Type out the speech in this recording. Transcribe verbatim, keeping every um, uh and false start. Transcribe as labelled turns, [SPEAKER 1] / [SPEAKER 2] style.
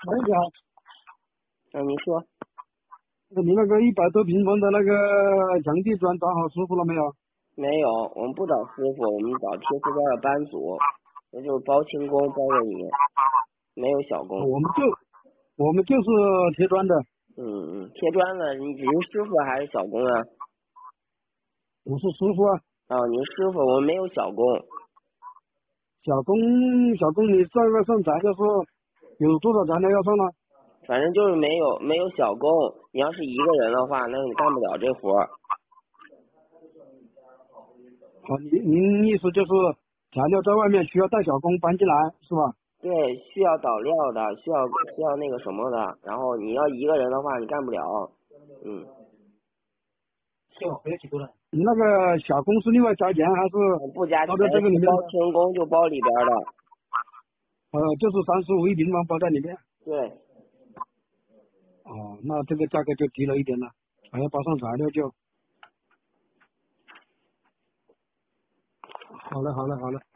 [SPEAKER 1] 喂，你好，
[SPEAKER 2] 哎，你说
[SPEAKER 1] 你那个一百多平方的那个墙地砖找好师傅了没有？
[SPEAKER 2] 没有？我们不找师傅，我们找贴瓷砖的班组，那就是包轻工包给你，没有小工。
[SPEAKER 1] 我们就我们就是贴砖的，
[SPEAKER 2] 嗯嗯，贴砖的，你只是师傅还是小工啊？
[SPEAKER 1] 我是师傅啊。
[SPEAKER 2] 哦，你是师傅，我们没有小工。
[SPEAKER 1] 小工小工，你这个上材料是有多少材料要上呢？
[SPEAKER 2] 反正就是没有没有小工。你要是一个人的话，那你干不了这活儿。
[SPEAKER 1] 好，您您意思就是材料在外面需要带小工搬进来是吧？
[SPEAKER 2] 对，需要倒料的，需要需要那个什么的。然后你要一个人的话，你干不了。嗯。
[SPEAKER 1] 是吧？没有几个人。你那个小工是另外加钱还是
[SPEAKER 2] 不加钱，
[SPEAKER 1] 包在这个里面？
[SPEAKER 2] 包轻工就包里边的。
[SPEAKER 1] 呃，就是三十五一平方包在里面。
[SPEAKER 2] 对。
[SPEAKER 1] 哦，那这个价格就低了一点了，还要包上材料就。好了好了好了。